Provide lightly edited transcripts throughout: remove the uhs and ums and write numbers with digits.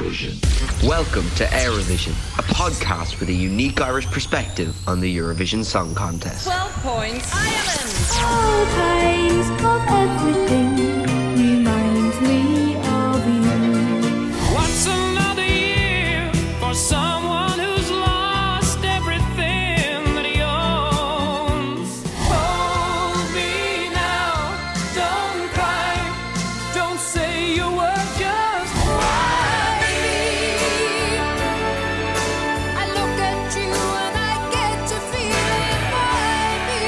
Eurovision. Welcome to Eurovision, a podcast with a unique Irish perspective on the Eurovision Song Contest. 12 points, Ireland! All kinds of everything reminds me of you. What's another year for someone who's lost everything that he owns? Hold me now, don't cry, don't say you were just why me. I look at you and I get to feeling why me.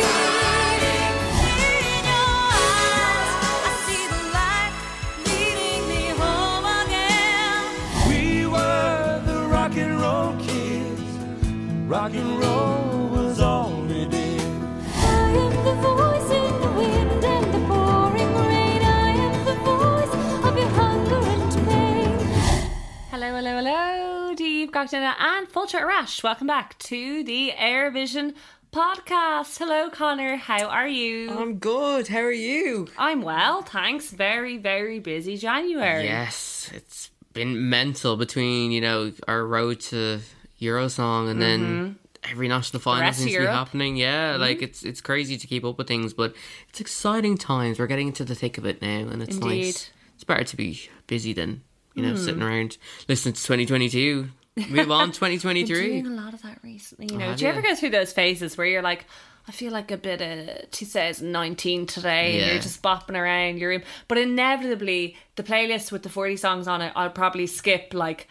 In your eyes, I see the light leading me home again. We were the rock and roll kids. Rock and roll was all we did. I am the voice in the wind and the pouring rain. I am the voice of your hunger and pain. Hello, hello, hello, Dave Gogdana and Fulcher Rash. Welcome back to the Eurovision podcast. Hello, Connor. How are you? I'm good. How are you? I'm well, thanks. Very, very busy January. Yes, it's been mental between, our road to Eurosong and then every national final rest of seems to be Europe. happening. Yeah, like it's crazy to keep up with things, but it's exciting times. We're getting into the thick of it now, and it's Indeed. nice. It's better to be busy than, sitting around listening to 2022. Move on, Been 2023. doing a lot of that recently. have Do you ever you? go through those phases where you're like, I feel like a bit of 2019 today, and Yeah. you're just bopping around your room, but inevitably the playlist with the 40 songs on it, I'll probably skip like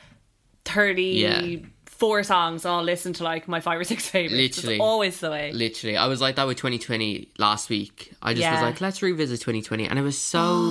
34 songs. I'll listen to like my 5 or 6 favorites. Literally. It's always the way. Literally, I was like that with 2020 last week. I just was Yeah. like, let's revisit 2020, and it was so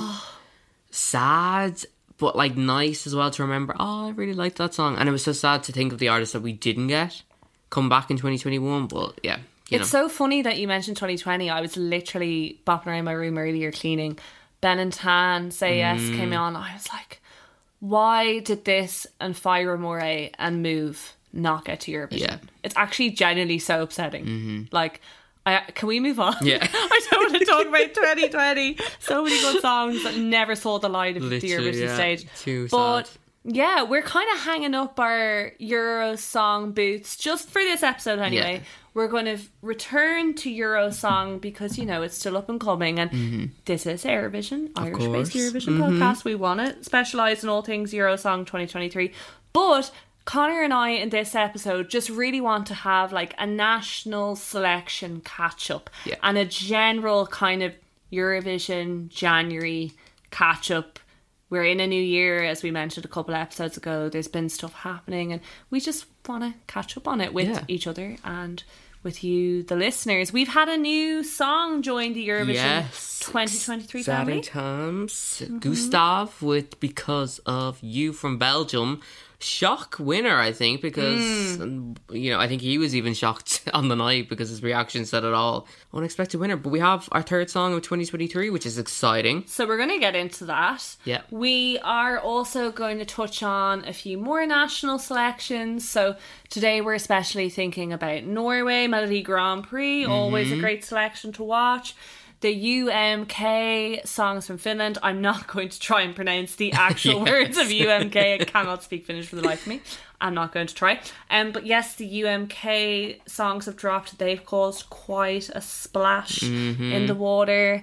sad, but like nice as well to remember. Oh, I really liked that song, and it was so sad to think of the artists that we didn't get come back in 2021. But yeah, It's so funny that you mentioned 2020. I was literally bopping around my room earlier cleaning. Ben and Tan, Say Yes came on. I was like, why did this and Fire More and Move not get to Eurovision? Yeah. It's actually genuinely so upsetting. Like, can we move on? Yeah. I don't want to talk about 2020. So many good songs that never saw the light of the Literally, Eurovision yeah. stage. Too But sad. yeah, we're kind of hanging up our Eurosong boots just for this episode anyway. Yeah. We're going to return to Eurosong because, it's still up and coming. And this is Eurovision, Irish-based course. Eurovision podcast. We want to specialise in all things Eurosong 2023. But Connor and I in this episode just really want to have like a national selection catch-up. Yeah. And a general kind of Eurovision January catch-up. We're in a new year, as we mentioned a couple of episodes ago. There's been stuff happening and we just want to catch up on it with Yeah. each other and with you, the listeners. We've had a new song join the Eurovision Yes. 2023 exciting family. times. Gustav with Because of You from Belgium. Shock winner, I think, because I think he was even shocked on the night because his reaction said it all. Unexpected winner. But we have our third song of 2023, which is exciting. So we're going to get into that. Yeah. We are also going to touch on a few more national selections. So today we're especially thinking about Norway, Melody Grand Prix, always a great selection to watch. The UMK songs from Finland. I'm not going to try and pronounce the actual words of UMK. I cannot speak Finnish for the life of me. I'm not going to try. But yes, the UMK songs have dropped. They've caused quite a splash in the water.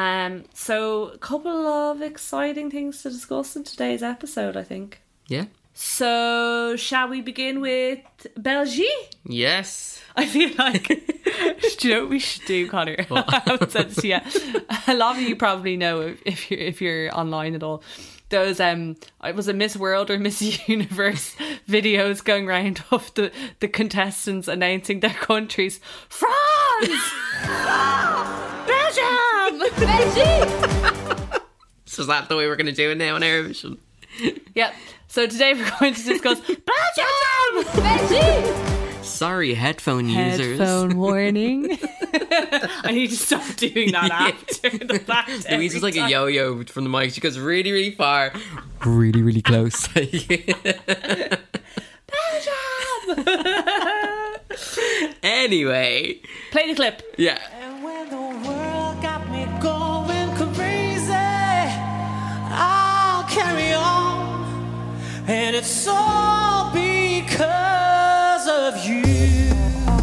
So a couple of exciting things to discuss in today's episode, I think. Yeah. So shall we begin with Belgique? Yes. I feel like, do you know what we should do, Connor? I haven't said this yet. A lot of you probably know if you're online at all. Those it was a Miss World or Miss Universe videos going around of the contestants announcing their countries. France, Belgium, Belgium. So is that the way we're going to do it now on Eurovision? Yep. So today we're going to discuss Belgium, Belgium. Sorry, headphone users. Headphone warning. I need to stop doing that after the fact. Louise is like every a time. yo-yo from the mic. She goes really, really far. Really, really close. Anyway. Play the clip. Yeah. And when the world got me going crazy, I'll carry on And it's all because of you.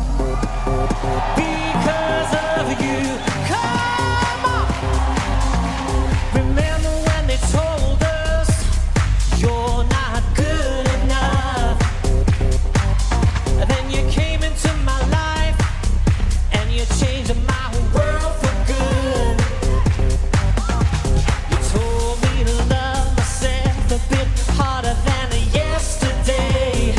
Because of you. Come on! Remember when they told us you're not good enough? And then you came into my life and you changed my world for good. You told me to love myself a bit harder than yesterday.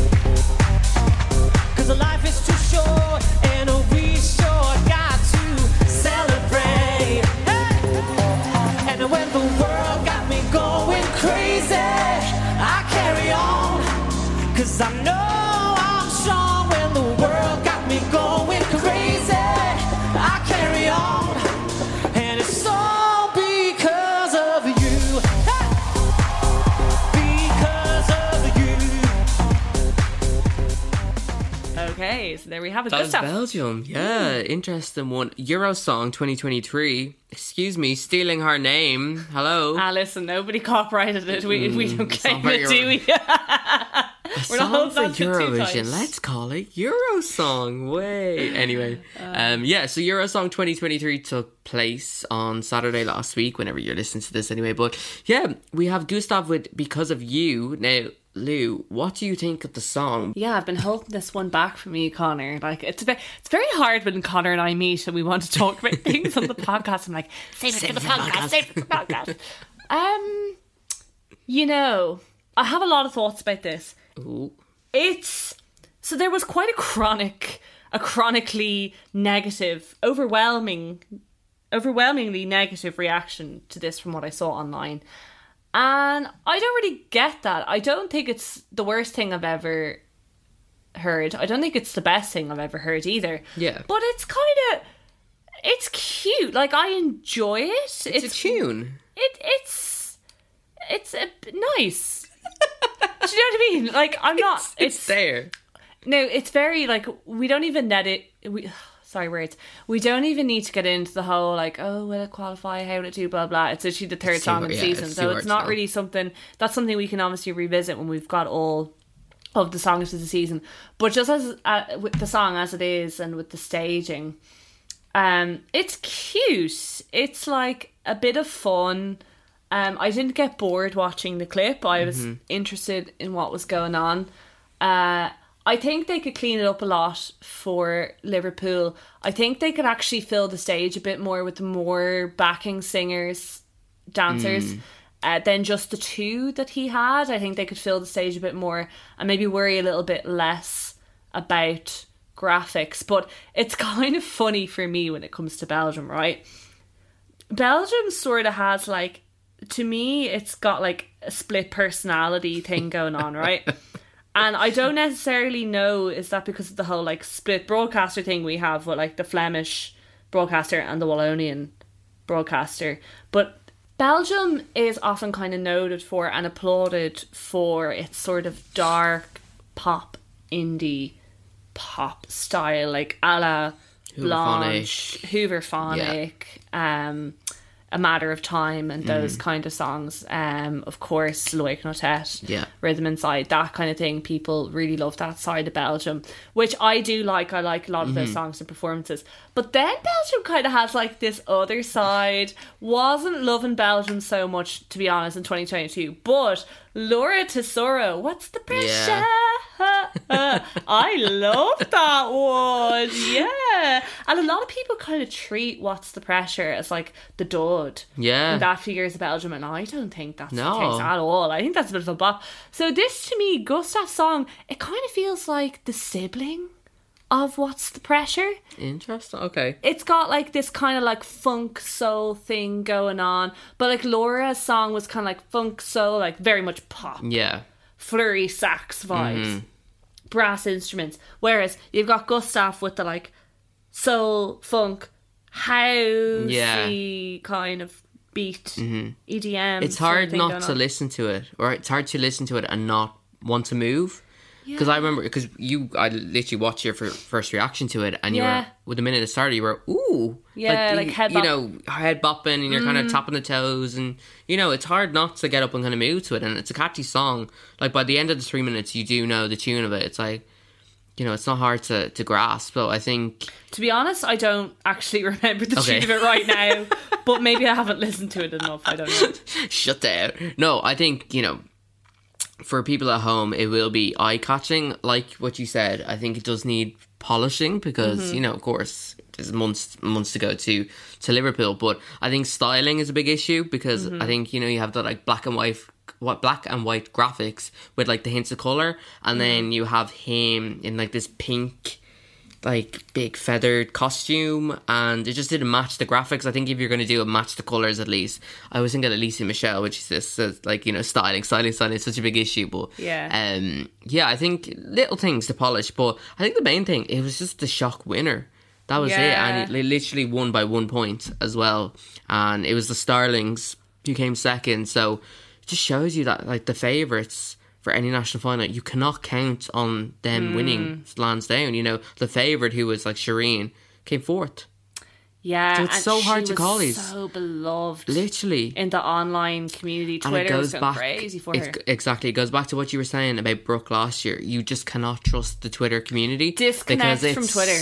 'Cause life is too short and we sure got to celebrate. Hey! And when the world got me going crazy, I carry on. 'Cause I know I'm strong. When the world got me going crazy, I carry on. And it's all because of you. Hey! Because of you. Okay, so there we have it. That Good was stuff. Belgium. Yeah, interesting one. Eurosong 2023. Excuse me, stealing her name. Hello. Ah, listen, nobody copyrighted it. We don't song claim for it, do we? We're not Song holding for on to it too Eurovision. tight. Let's call it Eurosong. Wait. Anyway, so Eurosong 2023 took place on Saturday last week. Whenever you're listening to this, anyway. But yeah, we have Gustav with "Because of You." Now, Lou, what do you think of the song? Yeah, I've been holding this one back from you, Connor. Like it's very hard when Connor and I meet and we want to talk about things on the podcast. I'm like, save it for the podcast, save it for the podcast. You know, I have a lot of thoughts about this. Ooh. So there was quite a chronically negative, overwhelmingly negative reaction to this from what I saw online. And I don't really get that. I don't think it's the worst thing I've ever heard. I don't think it's the best thing I've ever heard either. Yeah. But it's cute. Like, I enjoy it. It's a tune. It's nice. Do you know what I mean? Like, I'm not... It's there. No, it's very, like, we don't even we don't even need to get into the whole, like, oh, will it qualify, how will it do, blah, blah. It's actually the third song in the season, so it's not really something... That's something we can obviously revisit when we've got all of the songs of the season. But just as with the song as it is and with the staging, it's cute. It's, like, a bit of fun. I didn't get bored watching the clip. I was interested in what was going on. I think they could clean it up a lot for Liverpool. I think they could actually fill the stage a bit more with more backing singers, dancers, than just the two that he had. I think they could fill the stage a bit more and maybe worry a little bit less about graphics. But it's kind of funny for me when it comes to Belgium, right? Belgium sort of has, like, to me, it's got, like, a split personality thing going on, right? And I don't necessarily know, is that because of the whole, like, split broadcaster thing we have with, like, the Flemish broadcaster and the Wallonian broadcaster. But Belgium is often kind of noted for and applauded for its sort of dark pop, indie pop style, like a la Blanche, Hooverphonic, A Matter of Time, and those kind of songs. Of course, Loic Notet, Rhythm Inside, that kind of thing. People really love that side of Belgium, which I do like. I like a lot of those songs and performances. But then Belgium kind of has, like, this other side. Wasn't loving Belgium so much, to be honest, in 2022. But Laura Tesoro, What's the Pressure? I love that one. Yeah. And a lot of people kind of treat What's the Pressure as, like, the dud. Yeah. In that few years of Belgium, and I don't think that's No. the case at all. I think that's a bit of a bop. So this, to me, Gustav's song, it kind of feels like the sibling of What's the Pressure. Interesting. Okay. It's got, like, this kind of, like, funk soul thing going on, but, like, Laura's song was kind of like funk soul, like, very much pop, Yeah. flurry sax vibes, brass instruments, whereas you've got Gustav with the, like, soul funk housey kind of beat, EDM. It's sort of hard thing not going to on. listen to it, or it's hard to listen to it and not want to move. Because I remember, I literally watched your first reaction to it, and you Yeah. were, with the minute it started, you were, ooh. Yeah, like head you bop. know, head bopping, and you're kind of tapping the toes, and, you know, it's hard not to get up and kind of move to it, and it's a catchy song. Like, by the end of the 3 minutes, you do know the tune of it. It's like, you know, it's not hard to grasp, but I think... To be honest, I don't actually remember the Okay. tune of it right now, but maybe I haven't listened to it enough. I don't know. Shut down. No, I think, you know, for people at home, it will be eye-catching. Like what you said, I think it does need polishing because, you know, of course, there's months to go to Liverpool. But I think styling is a big issue because I think, you know, you have the like black and white graphics with like the hints of colour, and then you have him in like this pink, like big feathered costume, and it just didn't match the graphics. I think if you're going to do it, match the colours at least. I was thinking of Lisa Michelle, which is this like, you know, styling is such a big issue, but yeah, I think little things to polish, but I think the main thing, it was just the shock winner. That was it, and it literally won by 1 point as well, and it was the Starlings who came second. So it just shows you that like the favourites for any national final, you cannot count on them winning Lansdowne. You know, the favourite, who was like Shireen, came fourth. Yeah, So it's and so hard she to was call these. so beloved Literally. in the online community. And it Twitter was goes going back, crazy for her. Exactly. It goes back to what you were saying about Brooke last year. You just cannot trust the Twitter community. Disconnect because it's from Twitter.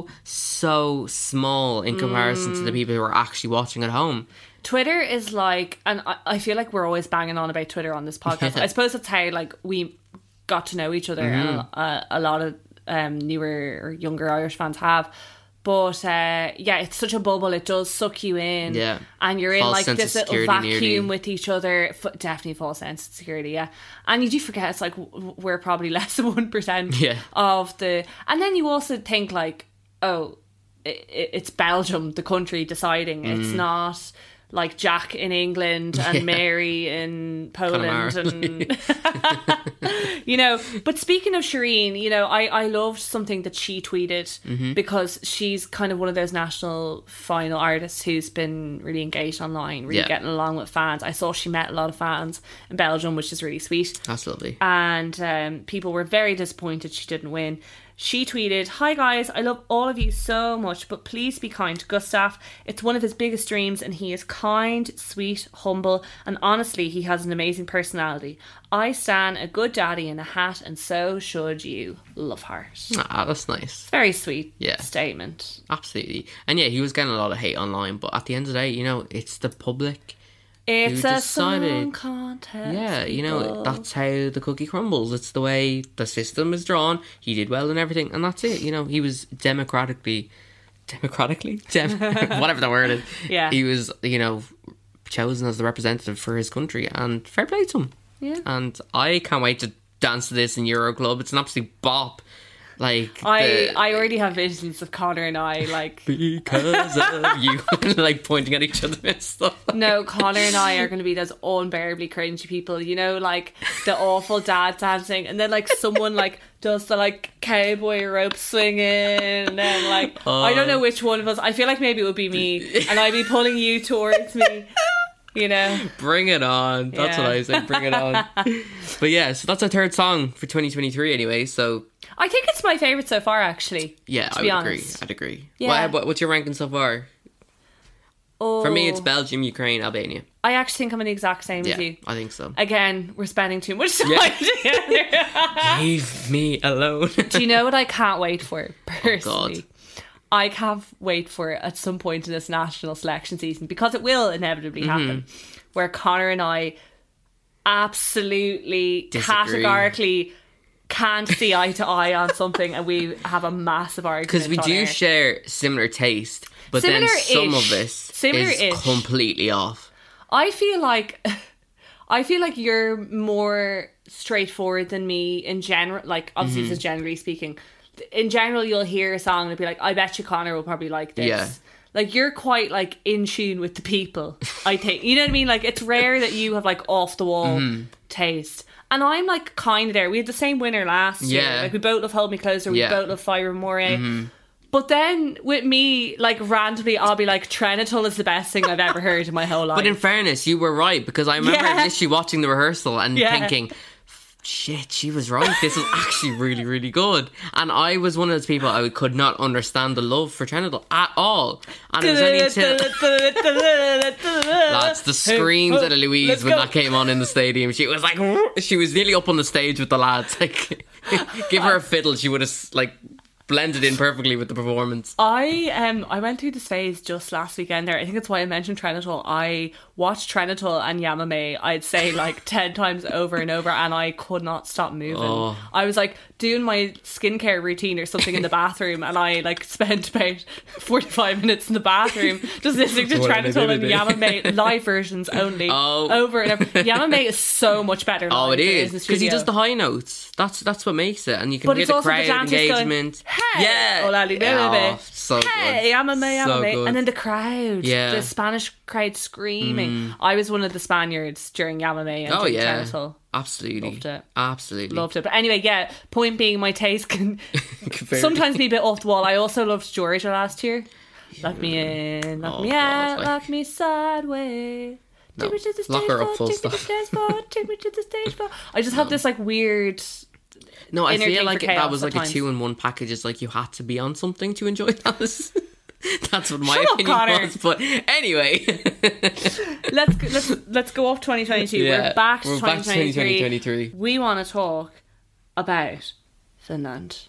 so small in comparison to the people who are actually watching at home. Twitter is like, and I feel like we're always banging on about Twitter on this podcast. Yeah. I suppose that's how like we got to know each other, and a lot of newer or younger Irish fans have. But yeah, it's such a bubble. It does suck you in. Yeah. And you're in False like sense this of little security vacuum nearly. with each other. Definitely false sense of security, yeah. And you do forget it's like we're probably less than 1% Yeah. of the... And then you also think like, oh, it's Belgium, the country, deciding. Mm. It's not like Jack in England and Mary in Poland. And you know, but speaking of Shireen, you know, I loved something that she tweeted because she's kind of one of those national final artists who's been really engaged online, really getting along with fans. I saw she met a lot of fans in Belgium, which is really sweet. That's lovely. And people were very disappointed she didn't win. She tweeted, "Hi guys, I love all of you so much, but please be kind to Gustav. It's one of his biggest dreams and he is kind, sweet, humble, and honestly he has an amazing personality. I stan a good daddy in a hat and so should you. Love heart." Ah, that's nice. Very sweet Yeah. statement. Absolutely. And yeah, he was getting a lot of hate online, but at the end of the day, you know, it's the public. It's Who a decided- song contest. Yeah, you know, people. that's how the cookie crumbles. It's the way the system is drawn. He did well and everything, and that's it. You know, he was democratically, whatever the word is. Yeah. He was, you know, chosen as the representative for his country, and fair play to him. Yeah. And I can't wait to dance to this in Euro Club. It's an absolute bop. Like, I already have visions of Connor and I like... because of you, like pointing at each other and stuff. No, Connor and I are going to be those unbearably cringy people, you know, like the awful dad dancing, and then like someone like does the like cowboy rope swinging, and then like I don't know which one of us. I feel like maybe it would be me, and I'd be pulling you towards me, you know. Bring it on. That's Yeah. what I say. Bring it on. But yeah, so that's our third song for 2023 anyway. So I think it's my favourite so far, actually. yeah, to I be would honest. agree. I'd agree. Yeah. What's your ranking so far? Oh, For me, it's Belgium, Ukraine, Albania. I actually think I'm in the exact same Yeah, as you. I think so. Again, we're spending too much time Yeah. together. Leave me alone. Do you know what I can't wait for, personally? God. I can't wait for it at some point in this national selection season, because it will inevitably happen, where Connor and I absolutely, Disagree. categorically can't see eye to eye on something, and we have a massive argument. Because we on do air. share similar taste, but then Similar-ish. some of this is Similar-ish. completely off. I feel like you're more straightforward than me in general. Like, obviously, this is generally speaking. In general, you'll hear a song and be like, I bet you Connor will probably like this. Yeah. Like, you're quite, like, in tune with the people, I think. You know what I mean? Like, it's rare that you have, like, off-the-wall taste. And I'm, like, kind of there. We had the same winner last year. Yeah. Like, we both love Hold Me Closer. We Yeah. both love Fire More. But then, with me, like, randomly, I'll be like, Trenital is the best thing I've ever heard in my whole life. But in fairness, you were right, because I remember Yeah. literally watching the rehearsal and Yeah. thinking, shit, she was right. This was actually really, really good. And I was one of those people, I could not understand the love for Trendle at all. And it was only until... Lads, the screams at Louise Let's when go. that came on in the stadium. She was like... She was nearly up on the stage with the lads. Like, give her a fiddle, she would have, like... blended in perfectly with the performance. I went through the phase just last weekend there. I think it's why I mentioned Trenatal. I watched Trenatal and Yamame, I'd say like 10 times over and over, and I could not stop moving. Oh. I was like doing my skincare routine or something in the bathroom, and I like spent about 45 minutes in the bathroom just listening to What did Trenatal they and do? Yamame live versions only. Oh. Over and over. Yamame is so much better live Oh, it than is. in the Because he studio. does the high notes. That's what makes it. And you can But hear it's the also the crowd dancers going, engagement. hey, Yeah. Olali, Oh, so hey, good. Yamame, So Yamame. good. And then the crowd, Yeah. the Spanish crowd screaming. I was one of the Spaniards during Yamame and Oh, during yeah. Trenatal. Absolutely. Loved it. Absolutely. Loved it. But anyway, yeah, point being, my taste can Compared- sometimes be a bit off the wall. I also loved Georgia last year. Lock me in, lock Oh, me God, out, like- lock me sideways. No, Take me to the lock stage her up four, full take me to the stop. stage four, take me to the stage four. I just have this like weird... No, I inner feel thing like for that chaos was like at times. a 2-in-1 package. It's like you had to be on something to enjoy that. That's what my Shut up, opinion Connor. was. But anyway. Let's go off 2022. Yeah, We're back to we're back to 2023. We want to talk about Finland.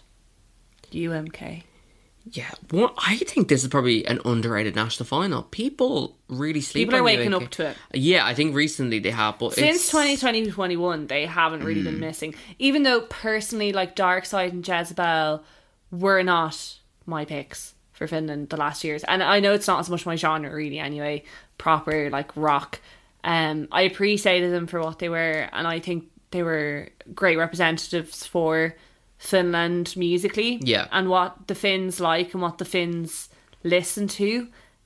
UMK. Yeah, I think this is probably an underrated national final. People really sleep People are on waking UNK. up to it. Yeah, I think recently they have, but Since it's... 2020-21, they haven't really been missing. Even though personally, like Darkside and Jezebel were not my picks for Finland the last years. And I know it's not as much my genre really anyway, proper like rock. I appreciated them for what they were, and I think they were great representatives for Finland musically. Yeah. And what the Finns like and what the Finns listen to.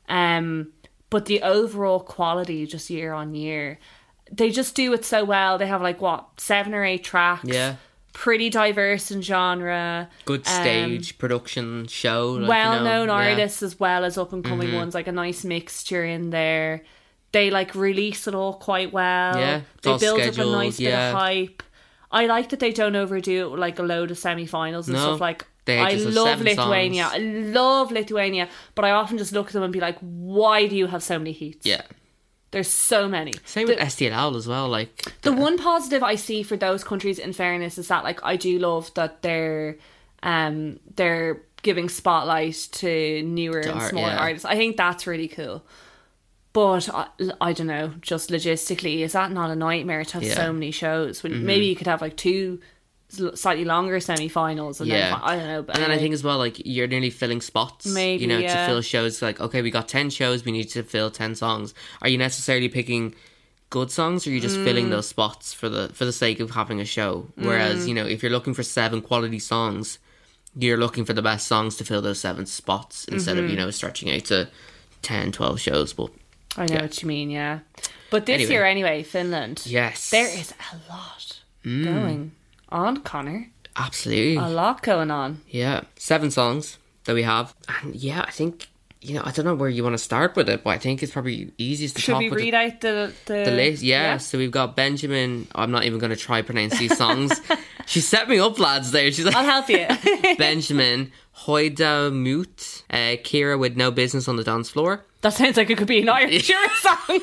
But the overall quality just year on year, they just do it so well. They have like 7 or 8 tracks. Yeah. Pretty diverse in genre. Good stage, production, show. Like, Well-known yeah. artists as well as up-and-coming ones. Like a nice mixture in there. They like release it all quite well. Yeah, it's They all build up a scheduled, nice bit yeah. of hype. I like that they don't overdo it with like a load of semi-finals and No, stuff. Like, they I just have love 7 Lithuania. songs. I love Lithuania. But I often just look at them and be like, why do you have so many heats? Yeah. There's so many. Same with SDLL as well. Like The one positive I see for those countries, in fairness, is that like I do love that they're giving spotlight to newer and art, smaller yeah. artists. I think that's really cool. But I don't know, just logistically, is that not a nightmare to have Yeah. so many shows? When maybe you could have like 2 slightly longer semi-finals and Yeah. then I don't know. But And then I anyway. think as well, like, you're nearly filling spots. Maybe, you know, yeah. to fill shows. Like, okay, we got 10 shows, we need to fill 10 songs. Are you necessarily picking good songs, or are you just filling those spots for the sake of having a show? Whereas, you know, if you're looking for 7 quality songs, you're looking for the best songs to fill those 7 spots instead of, you know, stretching out to 10, 12 shows. But I know what you mean, yeah. But this Anyway. year anyway, Finland. yes. There is a lot going on, Connor. Absolutely. A lot going on. Yeah, 7 songs that we have, and yeah, I think, you know, I don't know where you want to start with it, but I think it's probably easiest to Should talk we with read out the the list. Yeah, so we've got Benjamin. I'm not even going to try pronounce these songs. She set me up, lads. There, she's like I'll help you. Benjamin Hoida Moot, Kira with No Business on the Dance Floor. That sounds like it could be an Irish song.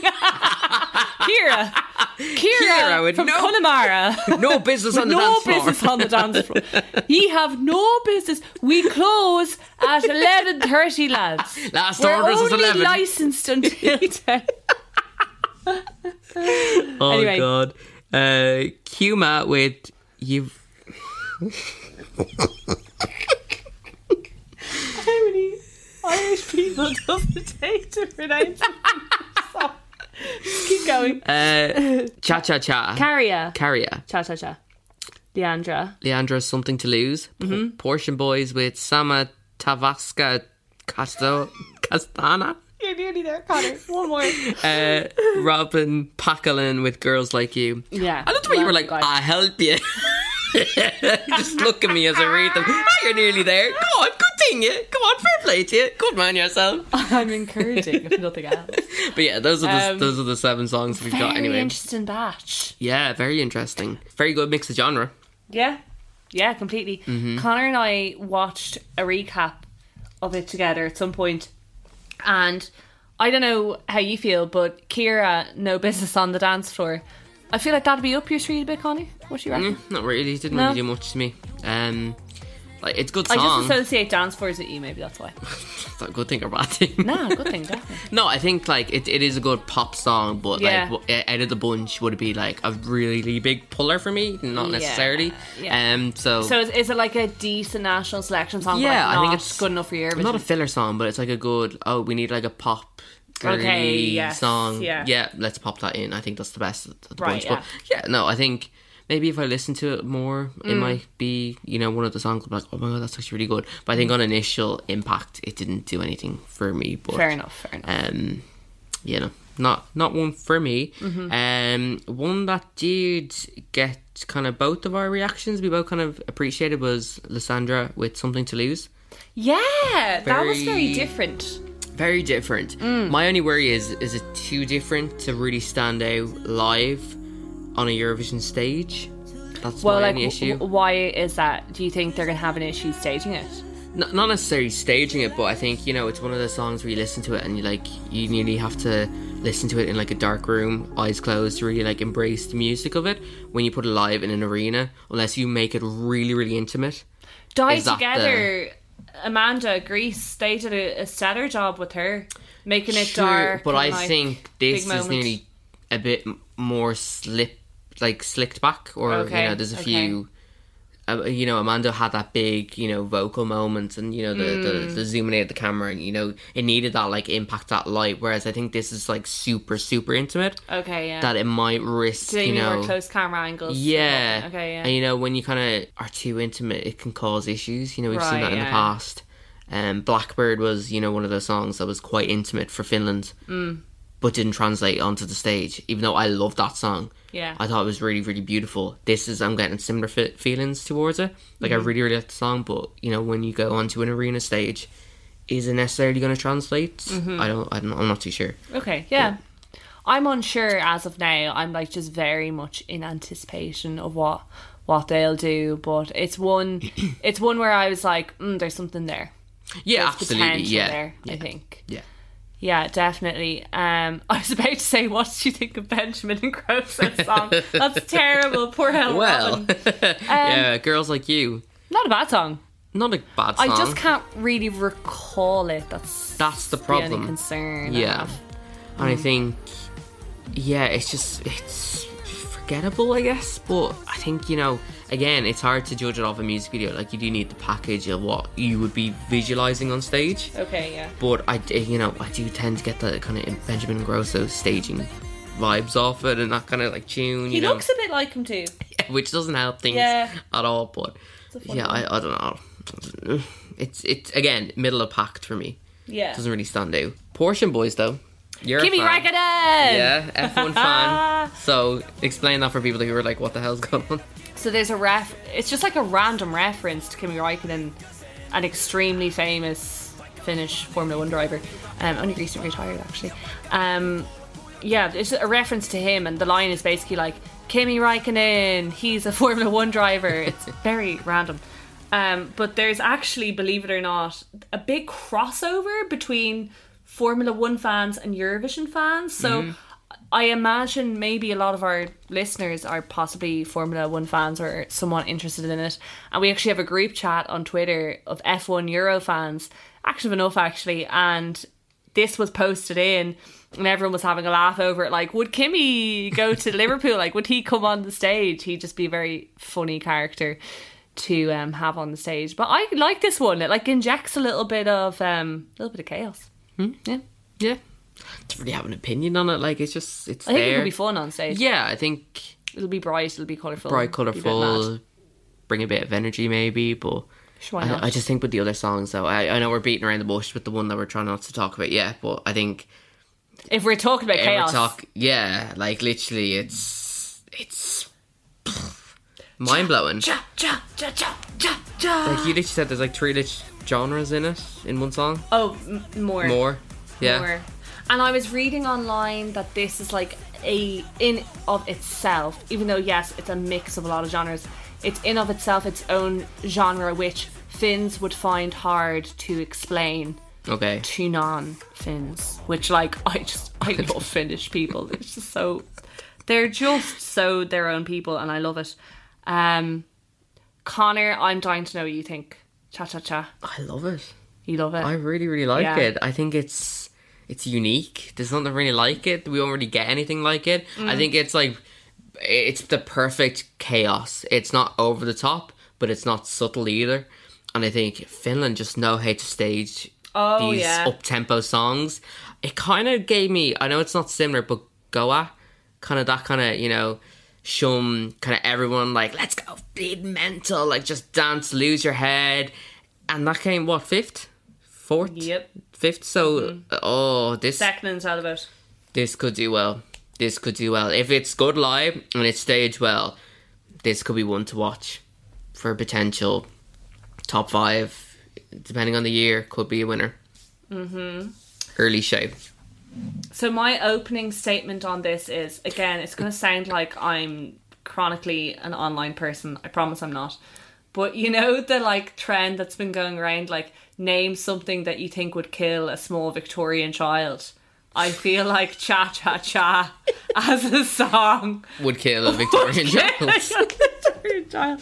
Kira Kira with from no- Connemara. No business on the No dance floor. business on the dance floor. Ye have no business. We close at 11:30, lads. Last We're order is only 11. licensed until 10. Oh Anyway. God. Kuma with you've. How many Irish people does it take to pronounce it? Just keep going. Cha Cha Cha. Carria. Carria. Cha cha cha. Leandra. Leandra's Something to Lose. Portion Boys with Sama Tavaska Castana. You're nearly there, Connor. One more. Robin Packalin with Girls Like You. Yeah. I love the way you were like, guys. I help you. Just look at me as I read them. Oh, you're nearly there. Go on, continue. Come on, fair play to you. Good man yourself. I'm encouraging, if nothing else. But yeah, those are the 7 songs we've got Very anyway. interesting batch. Yeah, very interesting. Very good mix of genre. Yeah, completely. Connor and I watched a recap of it together at some point, and I don't know how you feel, but Kira, No Business on the Dance Floor, I feel like that'd be up your street a bit, Connie. What do you reckon? Not really. It didn't No? really do much to me. Like, it's a good I song. just associate dance floors with you, maybe that's why. It's not a good thing or bad thing. Nah, good thing, definitely. No, I think like it is a good pop song, but Yeah. like out of the bunch would it be like a really big puller for me? Not necessarily. Yeah. So is it like a decent national selection song? yeah, but like I think not it's good enough for your Eurovision? not a filler song, but it's like a good. Oh, we need like a pop. Girly Okay, yes, song. yeah. Let's pop that in. I think that's the best of the Right, bunch. But yeah, no, I think maybe if I listen to it more, it might be, one of the songs. I'm like, oh my god, that's actually really good. But I think on initial impact, it didn't do anything for me. But Fair enough. not one for me. Mm-hmm. One that did get kind of both of our reactions we both kind of appreciated was Lysandra with Something to Lose. Yeah, that was very Very- different. Very different. My only worry is it too different to really stand out live on a Eurovision stage? That's Well, my like, only issue. why is that? Do you think they're going to have an issue staging it? Not necessarily staging it, but I think, it's one of those songs where you listen to it and you nearly have to listen to it in like a dark room, eyes closed, to really like embrace the music of it when you put it live in an arena, unless you make it really, really intimate. Die Is that Together, Amanda Grease, they did a stellar job with her, making it True, dark. but and, I like, think this big is moment. nearly a bit more slicked back, or Okay, there's a okay. few. Amanda had that big, vocal moment, and the zooming out of the camera, and it needed that like impact, that light. Whereas I think this is like super, super intimate. Okay, yeah. That it might risk, Do they need more close camera angles? Yeah. Okay, yeah. And when you kind of are too intimate, it can cause issues. We've seen Right, that in the yeah. past. Blackbird was, one of those songs that was quite intimate for Finland, but didn't translate onto the stage. Even though I love that song, Yeah. I thought it was really, really beautiful. I'm getting similar feelings towards it. Like I really, really like the song, but when you go onto an arena stage, is it necessarily going to translate? I'm not too sure. Okay, yeah. I'm unsure as of now. I'm like just very much in anticipation of what they'll do, but it's one where I was like, there's something there. Yeah, There's absolutely. potential Yeah, there, yeah. I think. Yeah. Yeah, definitely. I was about to say, what did you think of Benjamin and Gross's song? That's terrible. Poor hell. Well, yeah, Girls Like You. Not a bad song. Not a bad song. I just can't really recall it. That's the only problem. concern. I Yeah. have. And I think, it's forgettable, I guess. But I think, again, it's hard to judge it off a music video. Like, you do need the package of what you would be visualizing on stage. Okay, yeah. But I do tend to get that kind of Benjamin Grosso staging vibes off it, and that kind of like tune. He looks a bit like him too. which doesn't help things Yeah. at all. But It's a fun yeah, one. I don't know. It's again middle of pact for me. Yeah. Doesn't really stand out. Portion Boys though. You're Kimi a fan. Räikkönen! Yeah, F1 fan. So explain that for people who are like, what the hell's going on? So there's it's just like a random reference to Kimi Räikkönen, an extremely famous Finnish Formula 1 driver. Only recently retired actually. Yeah, it's a reference to him, and the line is basically like, Kimi Räikkönen, he's a Formula 1 driver. It's very random. But there's actually, believe it or not, a big crossover between Formula 1 fans and Eurovision fans. So I imagine maybe a lot of our listeners are possibly Formula 1 fans or somewhat interested in it. And we actually have a group chat on Twitter of F1 Euro fans, active enough actually, and this was posted in and everyone was having a laugh over it, like, would Kimi go to Liverpool? Like, would he come on the stage? He'd just be a very funny character to have on the stage. But I like this one. It like injects a little bit of chaos. Yeah, Yeah, don't really have an opinion on it. Like, it's just it's I think there. it could be fun on stage. Yeah, I think It'll be bright. It'll be colourful. bright, be a bit colourful, mad. bring a bit of energy maybe, but. Sure, why not? I just think with the other songs though, I know we're beating around the bush with the one that we're trying not to talk about yet, but I think If we're talking about chaos, like literally it's mind-blowing. Cha, cha, cha, cha, cha, cha. Like you literally said, there's like 3 genres in it, in one song. Oh, more. More. Yeah. More. And I was reading online that this is like in of itself, even though yes, it's a mix of a lot of genres, it's in of itself its own genre, which Finns would find hard to explain Okay. to non-Finns. Which, like, I love Finnish people. It's just so, they're just so their own people, and I love it. Connor, I'm dying to know what you think. Cha cha cha. I love it. You love it. I really, really like Yeah. it. I think it's unique. There's nothing really like it. We don't really get anything like it. I think it's like, it's the perfect chaos. It's not over the top, but it's not subtle either. And I think Finland just know how to stage these up-tempo songs. It kind of gave me, I know it's not similar, but Goa, kind of that kind of, you know, shum, kind of everyone like, let's go, bleed mental, like just dance, lose your head. And that came, what, 5th? 4th? Yep. 5th? So, this Second and all about. this could do well. This could do well. If it's good live and it's staged well, this could be one to watch for a potential top 5, depending on the year, could be a winner. Early shape. So my opening statement on this is, again, it's going to sound like I'm chronically an online person. I promise I'm not. But you know the like trend that's been going around, like name something that you think would kill a small Victorian child. I feel like Cha Cha Cha as a song Would kill a Victorian child.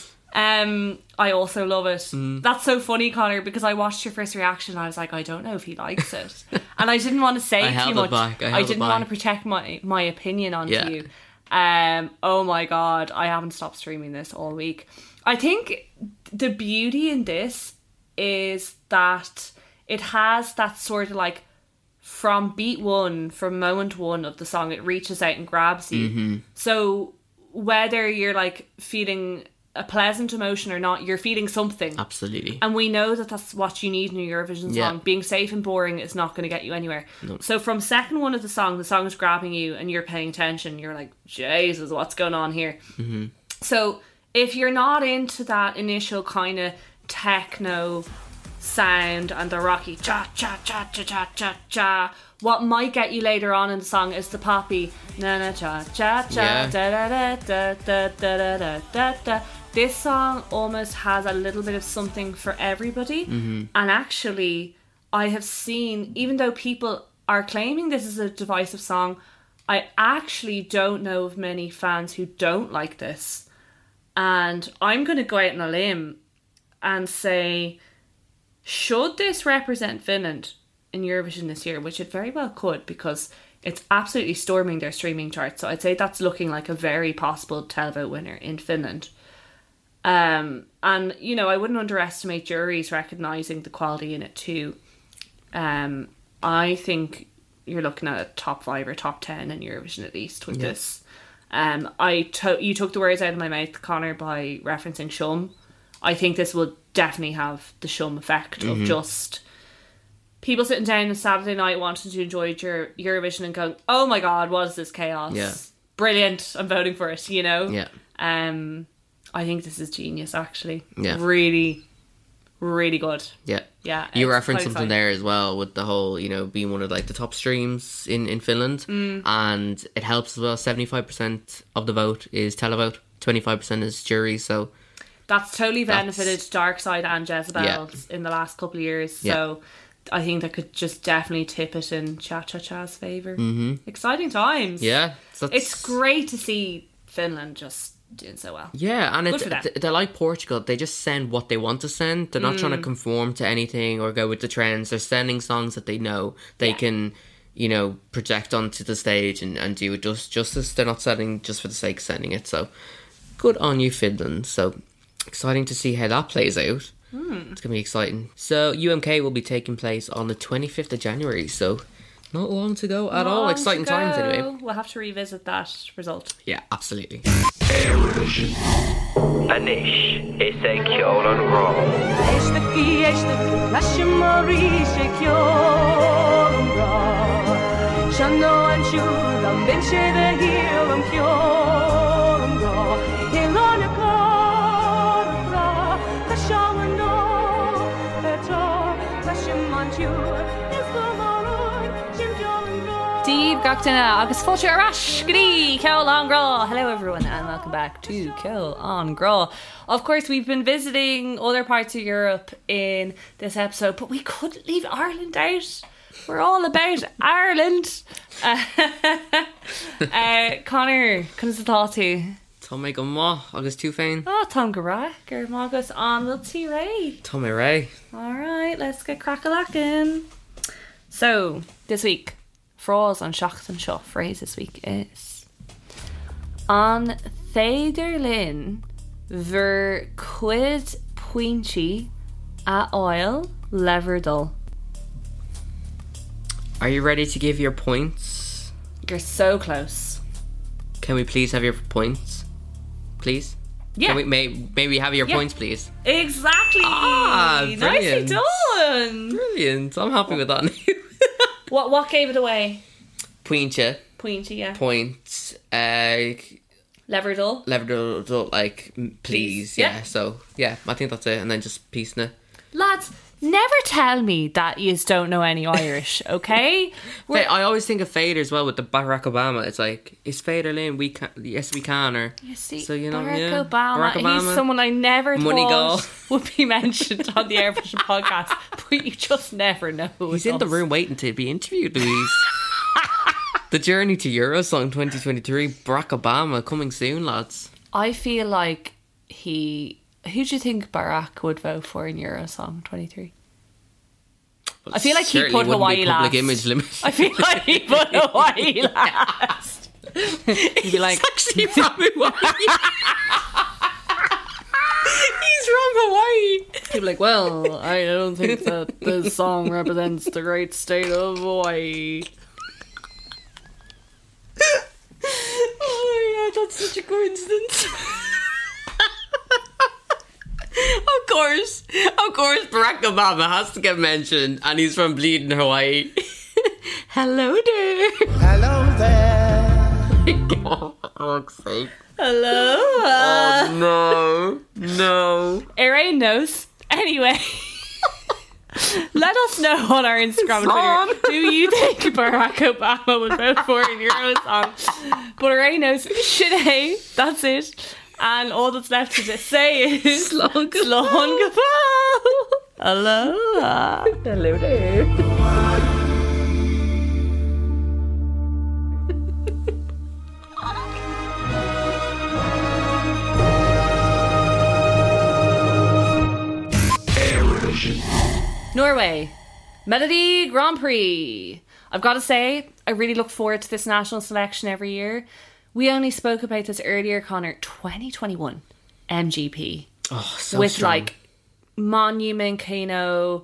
I also love it. That's so funny, Connor, because I watched your first reaction and I was like, I don't know if he likes it. And I didn't want to say I too held it much. back. I I held it didn't back. want to protect my opinion onto Yeah. you. Oh my god, I haven't stopped streaming this all week. I think the beauty in this is that it has that sort of like, from beat one, from moment one of the song, it reaches out and grabs you. So whether you're like feeling a pleasant emotion or not, you're feeling something. Absolutely. And we know that that's what you need in a Eurovision song. Yeah. Being safe and boring is not going to get you anywhere. So from second one of the song is grabbing you and you're paying attention. You're like, Jesus, what's going on here? So if you're not into that initial kind of techno sound and the rocky cha cha cha cha cha cha cha, what might get you later on in the song is the poppy na na cha cha cha Yeah. da da da da da da da da da. This song almost has a little bit of something for everybody. And actually, I have seen, even though people are claiming this is a divisive song, I actually don't know of many fans who don't like this. And I'm going to go out on a limb and say, should this represent Finland in Eurovision this year, which it very well could, because it's absolutely storming their streaming charts. So I'd say that's looking like a very possible televote winner in Finland. And, you know, I wouldn't underestimate juries recognising the quality in it too. I think you're looking at a top 5 or top 10 in Eurovision at least with this. You took the words out of my mouth, Connor, by referencing Shum. I think this will definitely have the Shum effect of just people sitting down on Saturday night wanting to enjoy Eurovision and going, oh my god, what is this chaos? Yeah. Brilliant, I'm voting for it, you know? Yeah. I think this is genius, actually. Yeah. Really, really good. Yeah. Yeah. You it's referenced quite something exciting. there as well with the whole, you know, being one of like the top streams in Finland. And it helps as well. 75% of the vote is televote, 25% is jury. So That's totally That's- benefited Dark Side and Jezebel Yeah. in the last couple of years. Yeah. So I think that could just definitely tip it in Cha Cha Cha's favour. Exciting times. yeah. So that's- It's great to see Finland just doing so well. Yeah, and Good for them. they're like Portugal. They just send what they want to send. They're not trying to conform to anything or go with the trends. They're sending songs that they know they can, you know, project onto the stage and do it justice. They're not sending just for the sake of sending it. So good on you, Finland. So exciting to see how that plays out. It's going to be exciting. So UMK will be taking place on the 25th of January. So not long to go at all. Long Exciting to times go. anyway. We'll have to revisit that result. Yeah, absolutely. Anish, ise kjolan rå. Shano and Shul, I'm bench the hill, I'm pure, I'm raw. Díobh Gachtainna agus fáilte arás G'day Ceol an Grá. Hello everyone and welcome back to Ceol an Grá. Of course we've been visiting other parts of Europe in this episode, but we couldn't leave Ireland out. We're all about Ireland. Connor, comes the thought to Tá mé go má agus tú féin. Oh, Tom Garra, gur mágus an Lutzi Ray. Tá mé ré. Alright, let's get crack-a-lackin'. So, this week, Frás on Seacht an Seo phrase this week is An féidir linn ver cuid pointí a oil leverdul. Are you ready to give your points? You're so close. Can we please have your points? Please? Yeah. Can we, may we have your Yeah. points, please? Exactly. Nicely brilliant. done. Brilliant. I'm happy with that now. What gave it away? Pointje, Pointy, yeah. points, Leverdul. level, like, please, Yeah. yeah. So, yeah, I think that's it. And then just peace now. Lads, never tell me that you don't know any Irish, okay? I always think of Fader as well with the Barack Obama. It's like, is Fader Lynn? We can, yes, we can. Or You see, so you know, Barack yeah. Obama, Barack Obama. he's someone I never Money thought would be mentioned on the Airvision podcast, but you just never know. He's in the room waiting to be interviewed, Louise. The journey to Eurosong 2023, Barack Obama coming soon, lads. I feel like who do you think Barack would vote for in Eurosong 23? I feel like he Certainly put wouldn't Hawaii be public last. image limit. I feel like he put Hawaii last. He'd be like, He's actually from Hawaii. He's from Hawaii. he'd be like, well, I don't think that this song represents the great state of Hawaii. Oh my god, that's such a coincidence. Of course, Barack Obama has to get mentioned, and he's from Bleeding Hawaii. Hello there. Hello there. Oh, for fuck's sake. Hello? Oh, no. Erin knows. Anyway. Let us know on our Instagram and Song. Twitter. Do you think Barack Obama would vote for in Eurosong? But Erin knows. Sinead, that's it. And all that's left to just say is Slán go Slán go fóill. Aloha. Hello there. Norway. Melody Grand Prix. I've got to say, I really look forward to this national selection every year. We only spoke about this earlier, Connor. 2021 MGP. Oh, so with strong. like Monument Kano,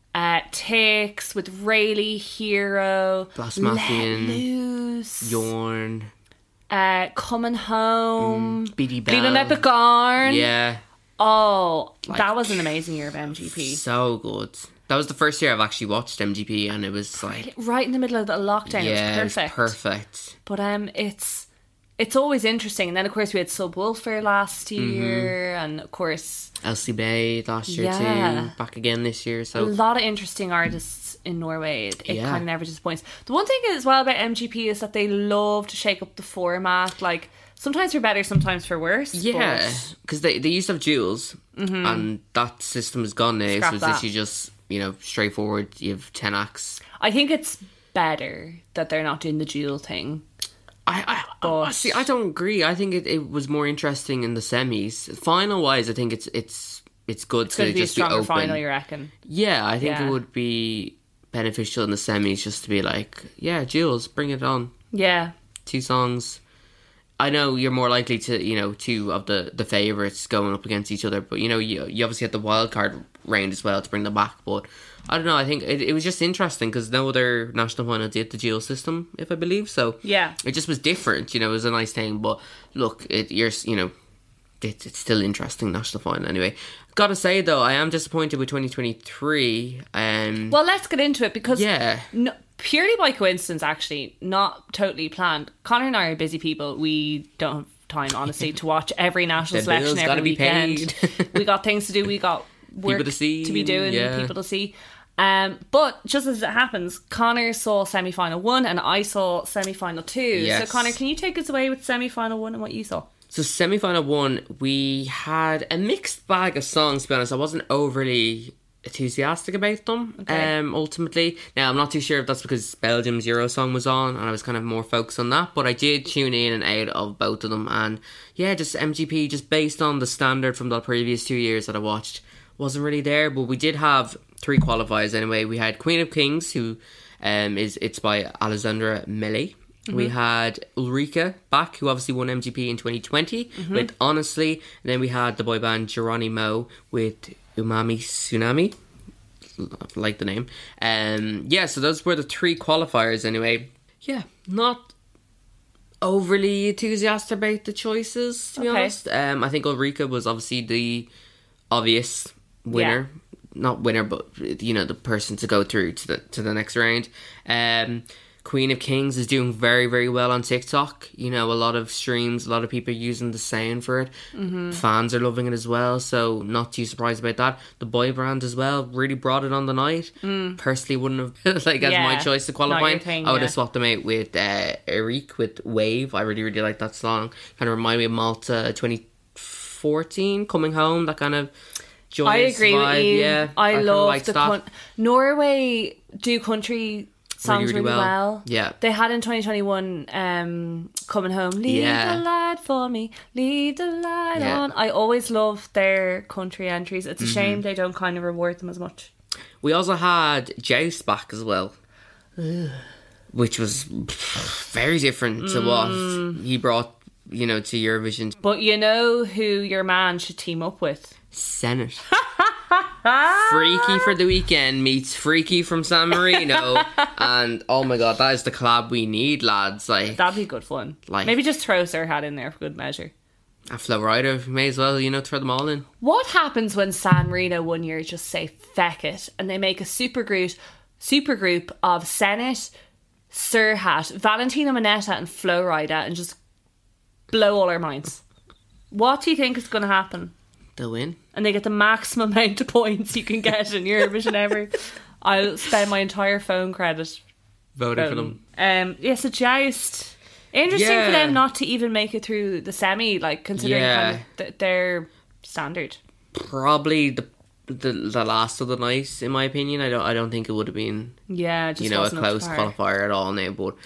Tix, with Rayleigh Hero, Blasmathian, Let Loose, Yorn, Coming Home, Beatty Bell. Bleeding Epic Garn. Yeah, Oh, Like- that was an amazing year of MGP. so good. That was the first year I've actually watched MGP, and it was like, Right in the middle of the lockdown. yeah, it was perfect. perfect. But it's always interesting. And then of course we had Subwoofer last year, and of course Elsie Bay last year Yeah. too, back again this year. a So lot of interesting artists in Norway. It Yeah. kind of never disappoints. The one thing as well about MGP is that they love to shake up the format. Like sometimes for better, sometimes for worse. yeah, but because they used to have duels, and that system is gone now. Scrap So it's that. literally just, you know, straightforward. You have 10 acts. I think it's better that they're not doing the duel thing. I see. I don't agree. I think it was more interesting in the semis. Final wise, I think it's good It's going to to be a just be stronger open. final, you reckon? Yeah, I think Yeah. it would be beneficial in the semis just to be like, yeah, Jules, bring it on. Yeah. 2 songs. I know you're more likely to, you know, 2 of the favourites going up against each other, but you know, you obviously had the wild card round as well to bring them back. But I don't know. I think it was just interesting because no other national final did the dual system, if I believe. So Yeah. it just was different. You know, it was a nice thing. But look, it's still interesting national final anyway. Gotta say though, I am disappointed with 2023. Well, let's get into it because Yeah. no, purely by coincidence, actually, not totally planned. Connor and I are busy people. We don't have time, honestly, to watch every national The selection bills every gotta be weekend. paid. We got things to do. We got work to see, be doing, yeah. people to see. But just as it happens, Connor saw semi-final 1 and I saw semi-final 2. Yes. So Connor, can you take us away with semi-final 1 and what you saw? So semi-final 1, we had a mixed bag of songs, to be honest. I wasn't overly enthusiastic about them, ultimately. Now, I'm not too sure if that's because Belgium's Eurosong was on and I was kind of more focused on that, but I did tune in and out of both of them. And yeah, just MGP, just based on the standard from the previous 2 years that I watched, wasn't really there. But we did have 3 qualifiers anyway. We had Queen of Kings, who it's by Alessandra Melli. We had Ulrika back, who obviously won MGP in 2020 with Honestly. And then we had the boy band Geronimo with Umami Tsunami. I like the name. Yeah, so those were the 3 qualifiers anyway. Yeah, not overly enthusiastic about the choices, to be honest. I think Ulrika was obviously the obvious winner. Yeah. Not winner, but you know, the person to go through to the next round. Queen of Kings is doing very, very well on TikTok. You know, a lot of streams, a lot of people using the sound for it. Fans are loving it as well, so not too surprised about that. The boy band as well really brought it on the night. Personally, wouldn't have as my choice to qualify. I would have swapped them out with Eric with Wave. I really, really like that song. Kind of remind me of Malta 2014, Coming Home. That kind of joyous I agree vibe. with you. Yeah, I love liked the that. Norway do country songs really well. Yeah. They had in 2021 Coming Home, leave the light for me, leave the light on. I always love their country entries. It's a shame they don't kind of reward them as much. We also had Joust back as well, which was very different to what he brought, you know, to Eurovision. But you know who your man should team up with? Senate. Freaky for the Weekend meets Freaky from San Marino, and oh my god, that is the collab we need, lads. Like, that'd be good fun. Like, maybe just throw Sir Hat in there for good measure. A Flow Rider, may as well, you know, throw them all in. What happens when San Marino one year just say feck it and they make a supergroup of Senate, Sir Hat, Valentina Monetta and Flow Rider and just blow all our minds? What do you think is going to happen? They'll win. And they get the maximum amount of points you can get in Eurovision ever. I'll spend my entire phone credit voting for them. So Joust. Interesting for them not to even make it through the semi, like considering kind of their standard. Probably the last of the night, in my opinion. I don't think it would have been just a wasn't close up to par. qualifier at all now. But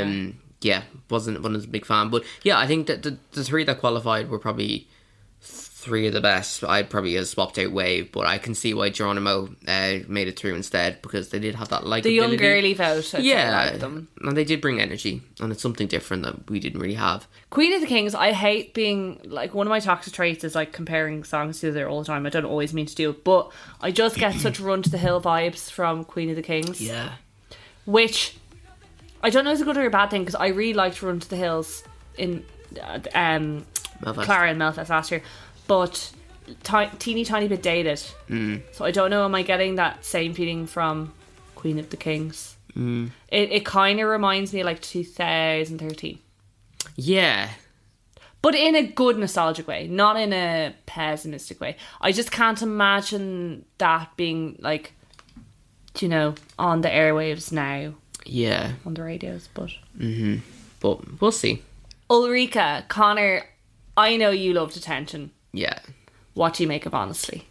wasn't a big fan. But yeah, I think that the 3 that qualified were probably 3 of the best. I'd probably have swapped out Wave, but I can see why Geronimo made it through instead, because they did have that likability. The young girly vote. Yeah, like them. And they did bring energy, and it's something different that we didn't really have. Queen of the Kings, I hate being, like, one of my toxic traits is like comparing songs to other all the time. I don't always mean to do it, but I just get such Run to the Hill vibes from Queen of the Kings. Yeah. Which I don't know is a good or a bad thing, because I really liked Run to the Hills in Clara and Melfast last year, but teeny tiny bit dated. So I don't know, am I getting that same feeling from Queen of the Kings? It kind of reminds me of like 2013. Yeah. But in a good nostalgic way, not in a pessimistic way. I just can't imagine that being like, you know, on the airwaves now. Yeah. On the radios, but... But we'll see. Ulrika, Connor, I know you loved Attention. Yeah. What do you make of Honestly?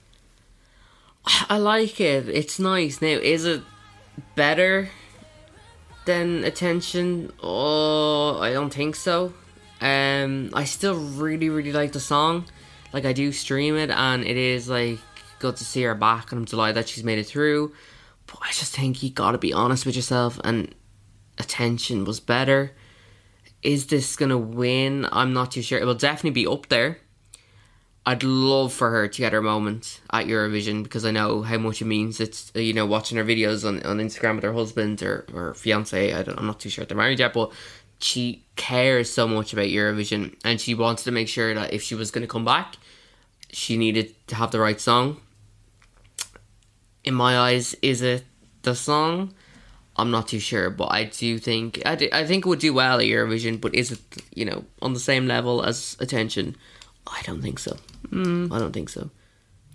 I like it. It's nice. Now, is it better than Attention? Oh, I don't think so. I still really, really like the song. Like, I do stream it, and it is, like, good to see her back, and I'm delighted that she's made it through. But I just think you gotta be honest with yourself, and Attention was better. Is this gonna win? I'm not too sure. It will definitely be up there. I'd love for her to get her moment at Eurovision, because I know how much it means. It's, you know, watching her videos on Instagram with her husband or fiance. I'm not too sure if they're married yet, but she cares so much about Eurovision, and she wanted to make sure that if she was going to come back, she needed to have the right song. In my eyes, is it the song? I'm not too sure, but I do think I think it would do well at Eurovision. But is it, you know, on the same level as Attention? I don't think so. I don't think so.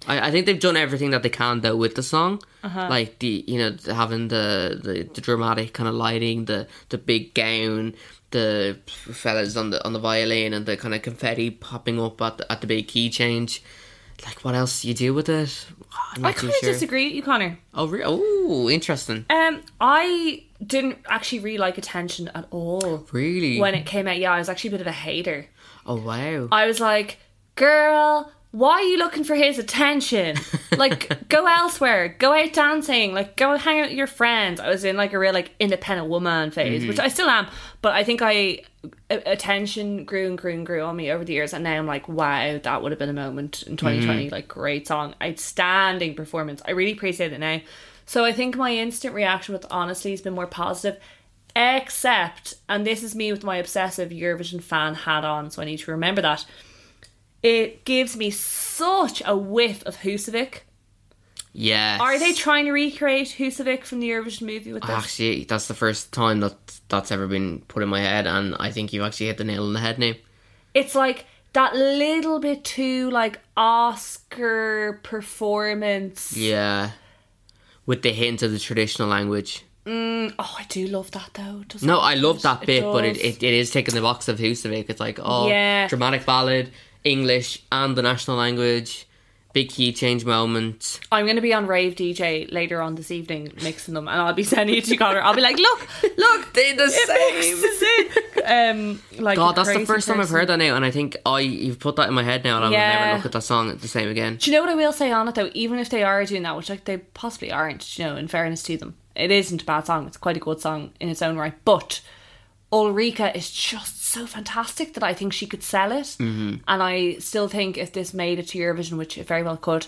I think they've done everything that they can though with the song, like having the dramatic kind of lighting, the big gown, the fellas on the violin, and the kind of confetti popping up at the big key change. Like, what else do you do with it? I'm not I too kind of sure. disagree with you, Connor. Oh, interesting. I didn't actually really like Attention at all. Really? When it came out, yeah, I was actually a bit of a hater. Oh, wow. I was like, girl, why are you looking for his attention? Like, go elsewhere. Go out dancing. Like, go hang out with your friends. I was in like a real like independent woman phase, which I still am. But I think Attention grew and grew and grew on me over the years. And now I'm like, wow, that would have been a moment in 2020. Like, great song. Outstanding performance. I really appreciate it now. So I think my instant reaction with Honestly has been more positive. Except, and this is me with my obsessive Eurovision fan hat on, so I need to remember that, it gives me such a whiff of Husavik. Yes. Are they trying to recreate Husavik from the Eurovision movie with this? Actually, that's the first time that's ever been put in my head, and I think you've actually hit the nail on the head now. It's like that little bit too like Oscar performance. Yeah. With the hint of the traditional language. Oh, I do love that though. Doesn't No, it? I love that bit, but does. it is taking the box of Husavik. It's like, Yeah. dramatic ballad, English and the national language, big key change moment. I'm going to be on Rave DJ later on this evening mixing them, and I'll be sending it to Connor. I'll be like, look, They're the it mixes it. Like God, a that's the crazy first time I've person. heard that now, and I think you've put that in my head now, and I will never look at that song the same again. Do you know what I will say on it though? Even if they are doing that, which like they possibly aren't, you know, in fairness to them, it isn't a bad song. It's quite a good song in its own right. But Ulrika is just so fantastic that I think she could sell it. Mm-hmm. And I still think if this made it to Eurovision, which it very well could,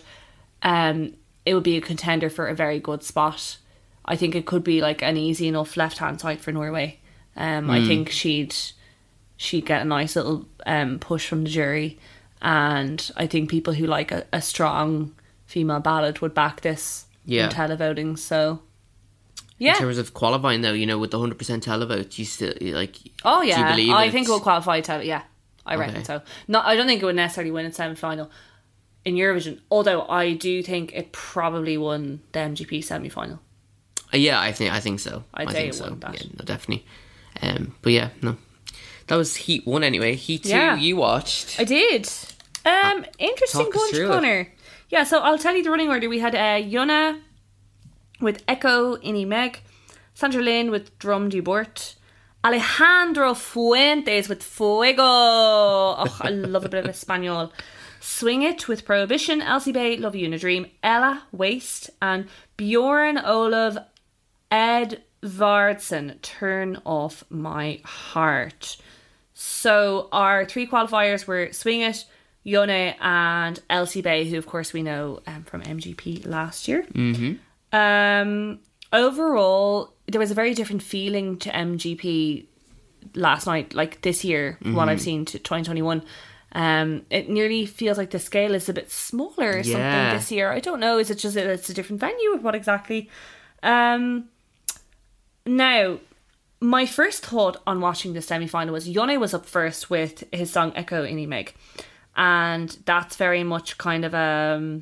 it would be a contender for a very good spot. I think it could be like an easy enough left hand side for Norway. I think she'd get a nice little push from the jury, and I think people who like a strong female ballad would back this in televoting. So yeah, In terms of qualifying though, you know, with the 100% televote, you still like. oh do you yeah, believe I it? think it will qualify yeah, I reckon Okay. so. Not, I don't think it would necessarily win its semi-final in Eurovision, although I do think it probably won the MGP semi-final. Yeah, I think so. I'd I say think it so. won that. Yeah, no, definitely. But yeah, no, that was Heat 1 anyway. Heat 2 Yeah. you watched. I did. Interesting talk us bunch, through it. Connor. Yeah, so I'll tell you the running order. We had Yona with Echo Ini Meg, Sandra Lynn with Drum du Bort, Alejandro Fuentes with Fuego. Oh, I love a bit of Espanol. Swing It with Prohibition, Elsie Bay, Love You in a Dream, Ella Waste, and Bjorn Olav Edvardsen, Turn Off My Heart. So our three qualifiers were Swing It, Yone and Elsie Bay, who of course we know from MGP last year. Overall, there was a very different feeling to MGP last night, like this year, from what I've seen to 2021. It nearly feels like the scale is a bit smaller or something this year. I don't know, is it just that it's a different venue or what exactly? Now, my first thought on watching the semi-final was Yone was up first with his song Echo Ini Meg, and that's very much kind of a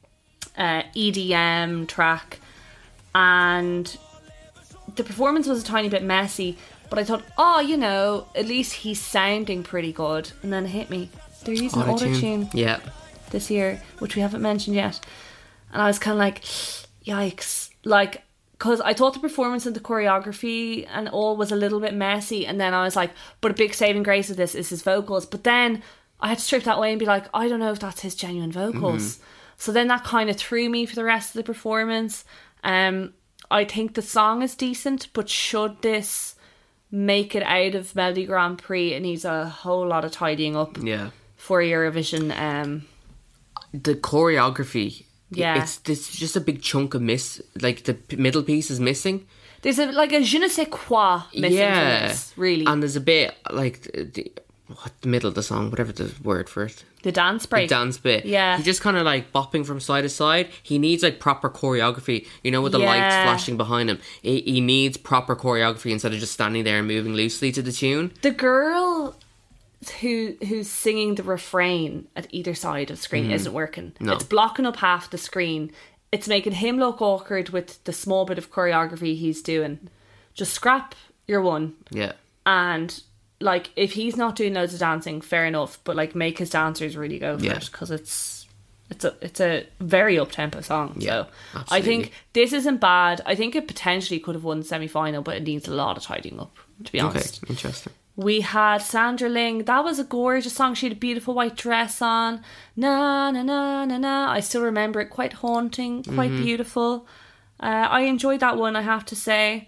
EDM track, and the performance was a tiny bit messy, but I thought, oh, you know, at least he's sounding pretty good. And then it hit me, they're using auto-tune Yeah. this year, which we haven't mentioned yet, and I was kind of like, yikes, like, because I thought the performance and the choreography and all was a little bit messy, and then I was like, but a big saving grace of this is his vocals. But then I had to strip that away and be like, I don't know if that's his genuine vocals. So then that kind of threw me for the rest of the performance. I think the song is decent, but should this make it out of Melody Grand Prix, it needs a whole lot of tidying up Yeah. for Eurovision. The choreography. Yeah. It's just a big chunk of like the middle piece is missing. There's a je ne sais quoi missing from this, really. And there's a bit like the middle of the song, whatever the word for it. The dance break. The dance bit. Yeah. He's just kind of like bopping from side to side. He needs like proper choreography, you know, with the lights flashing behind him. He needs proper choreography instead of just standing there and moving loosely to the tune. The girl who's singing the refrain at either side of the screen isn't working. No. It's blocking up half the screen. It's making him look awkward with the small bit of choreography he's doing. Just scrap your one. Yeah. And like, if he's not doing loads of dancing, fair enough. But like, make his dancers really go for Yeah. it, because it's a very up tempo song. Yeah, So I absolutely. think this isn't bad. I think it potentially could have won the semi final, but it needs a lot of tidying up, to be Okay, honest. interesting. We had Sandra Ling. That was a gorgeous song. She had a beautiful white dress on. Na na na na na. I still remember it. Quite haunting, quite beautiful. I enjoyed that one, I have to say.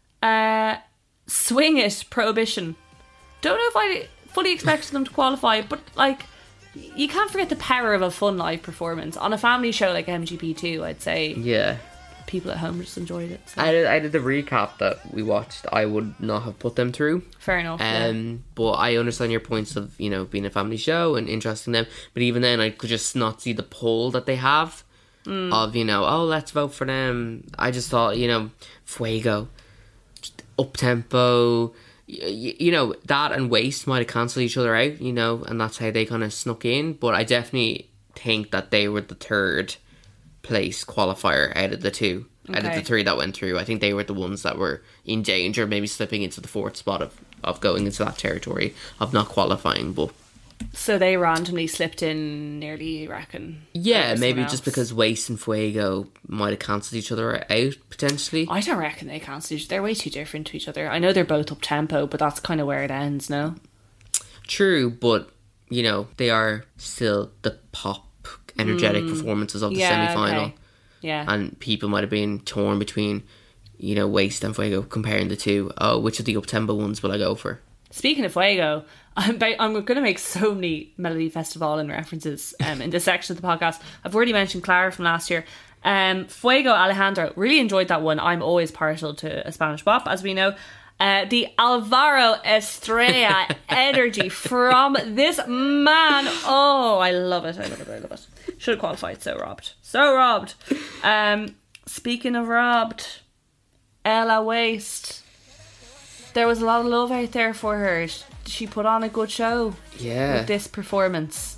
Swing It, Prohibition. Don't know if I fully expected them to qualify, but like, you can't forget the power of a fun live performance on a family show like MGP2. I'd say Yeah. people at home just enjoyed it. So. I did the recap that we watched. I would not have put them through. Fair enough. Yeah. But I understand your points of, you know, being a family show and interesting them. But even then, I could just not see the pull that they have of, you know, oh, let's vote for them. I just thought, you know, Fuego, up tempo, you know, that and Waste might have cancelled each other out, you know, and that's how they kind of snuck in. But I definitely think that they were the third place qualifier out of the two. Out of Okay. the three that went through, I think they were the ones that were in danger, maybe slipping into the fourth spot of going into that territory of not qualifying. But So they randomly slipped in nearly, you reckon? yeah, over maybe someone just else. because Waste and Fuego might have cancelled each other out potentially. I don't reckon they cancelled each. They're way too different to each other. I know they're both up tempo, but that's kind of where it ends, no? True, but you know they are still the pop, energetic performances of the semi-final, okay. Yeah. and people might have been torn between, you know, Waste and Fuego, comparing the two. Oh, which of the up tempo ones will I go for? Speaking of Fuego, I'm going to make so many Melody Festival and references in this section of the podcast. I've already mentioned Clara from last year. Fuego, Alejandro, really enjoyed that one. I'm always partial to a Spanish bop, as we know. The Alvaro Estrella energy from this man. Oh, I love it. I love it. I love it. Should have qualified. So robbed. So robbed. Speaking of robbed, Ella Waste. There was a lot of love out there for her. She put on a good show Yeah, with this performance.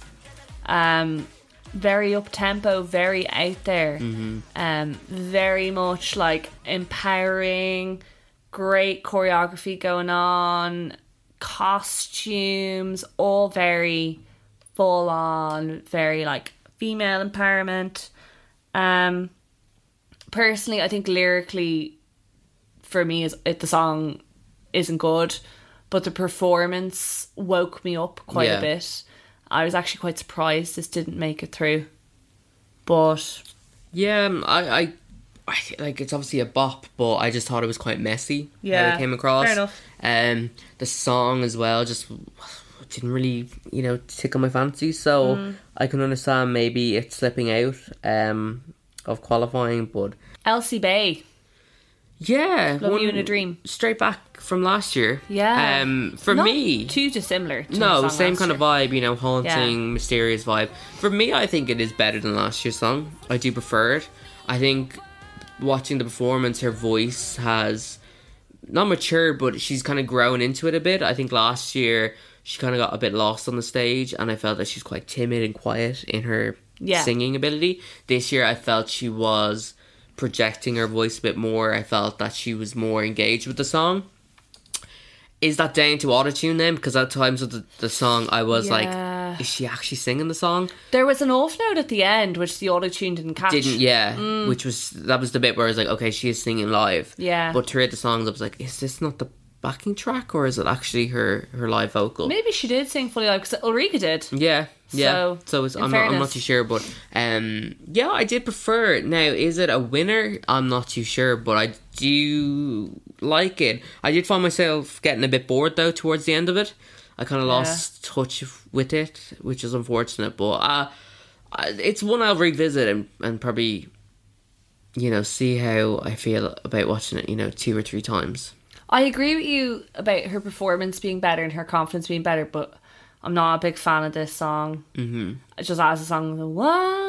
Very up tempo, very out there. Very much like empowering, great choreography going on, costumes, all very full on, very like female empowerment. Personally, I think lyrically, for me, the song isn't good, but the performance woke me up quite Yeah. a bit. I was actually quite surprised this didn't make it through, but yeah. I like, it's obviously a bop, but I just thought it was quite messy. How Yeah, it came across. fair enough. The song as well just didn't really, you know, tickle my fancy. So I can understand maybe it's slipping out of qualifying, but Elsie Bay, yeah, Love You in a Dream. straight back from last year. Yeah. For Not me, too dissimilar to the no, song same last kind of year. vibe, you know, haunting, Yeah. mysterious vibe. For me, I think it is better than last year's song. I do prefer it. I think watching the performance, her voice has not matured, but she's kind of grown into it a bit. I think last year she kind of got a bit lost on the stage, and I felt that she's quite timid and quiet in her Yeah. singing ability. This year I felt she was projecting her voice a bit more. I felt that she was more engaged with the song. Is that down to autotune then? Because at times with the song I was Yeah. like, is she actually singing the song? There was an off note at the end, which the auto-tune didn't catch. Which was the bit where I was like, okay, she is singing live. Yeah. But throughout the songs I was like, is this not the backing track, or is it actually her live vocal? Maybe she did sing fully live, because Ulrika did. Yeah. So in I'm not fairness. too sure, but yeah, I did prefer it. Now, is it a winner? I'm not too sure, but I do like it. I did find myself getting a bit bored though towards the end of it. I kind of lost touch with it, which is unfortunate. But it's one I'll revisit and probably, you know, see how I feel about watching it, you know, 2 or 3 times. I agree with you about her performance being better and her confidence being better, but I'm not a big fan of this song. Just as a song, the